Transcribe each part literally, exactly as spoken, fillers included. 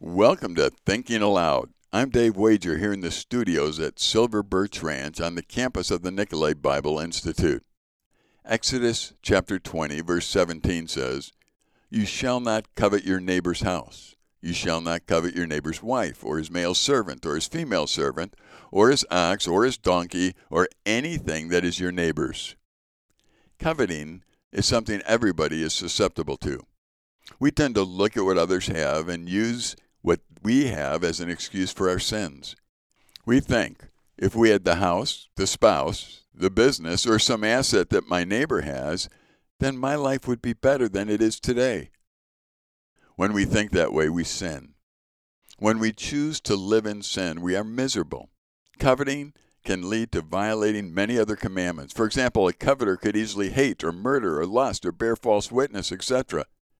Welcome to Thinking Aloud. I'm Dave Wager here in the studios at Silver Birch Ranch on the campus of the Nicolay Bible Institute. Exodus chapter twenty, verse seventeen says, "You shall not covet your neighbor's house. You shall not covet your neighbor's wife, or his male servant, or his female servant, or his ox, or his donkey, or anything that is your neighbor's." Coveting is something everybody is susceptible to. We tend to look at what others have and use what we have as an excuse for our sins. We think, if we had the house, the spouse, the business, or some asset that my neighbor has, then my life would be better than it is today. When we think that way, we sin. When we choose to live in sin, we are miserable. Coveting can lead to violating many other commandments. For example, a coveter could easily hate or murder or lust or bear false witness, et cetera.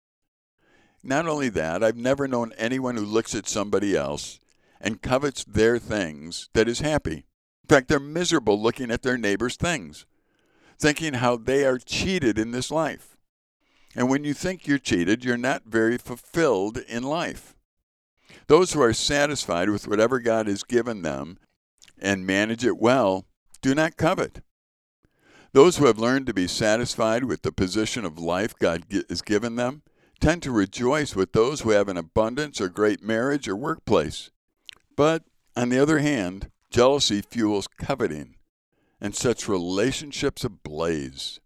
Not only that, I've never known anyone who looks at somebody else and covets their things that is happy. In fact, they're miserable looking at their neighbor's things, thinking how they are cheated in this life. And when you think you're cheated, you're not very fulfilled in life. Those who are satisfied with whatever God has given them and manage it well do not covet. Those who have learned to be satisfied with the position of life God has given them tend to rejoice with those who have an abundance or great marriage or workplace. But, on the other hand, jealousy fuels coveting and sets relationships ablaze.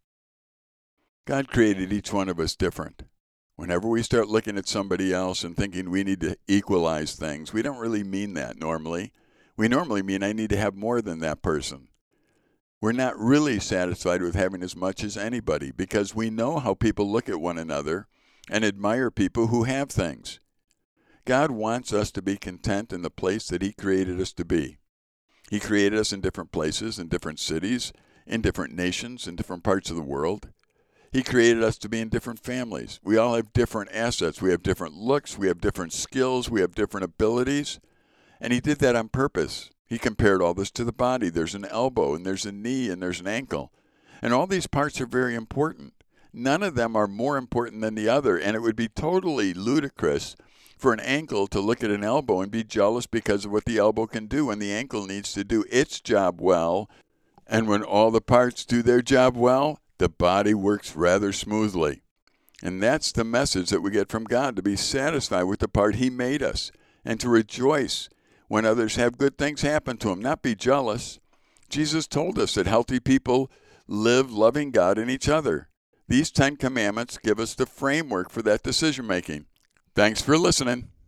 God created each one of us different. Whenever we start looking at somebody else and thinking we need to equalize things, we don't really mean that normally. We normally mean I need to have more than that person. We're not really satisfied with having as much as anybody because we know how people look at one another and admire people who have things. God wants us to be content in the place that He created us to be. He created us in different places, in different cities, in different nations, in different parts of the world. He created us to be in different families. We all have different assets. We have different looks. We have different skills. We have different abilities. And He did that on purpose. He compared all this to the body. There's an elbow, and there's a knee, and there's an ankle. And all these parts are very important. None of them are more important than the other, and it would be totally ludicrous for an ankle to look at an elbow and be jealous because of what the elbow can do when the ankle needs to do its job well. And when all the parts do their job well, the body works rather smoothly. And that's the message that we get from God, to be satisfied with the part He made us and to rejoice when others have good things happen to them, not be jealous. Jesus told us that healthy people live loving God and each other. These Ten Commandments give us the framework for that decision-making. Thanks for listening.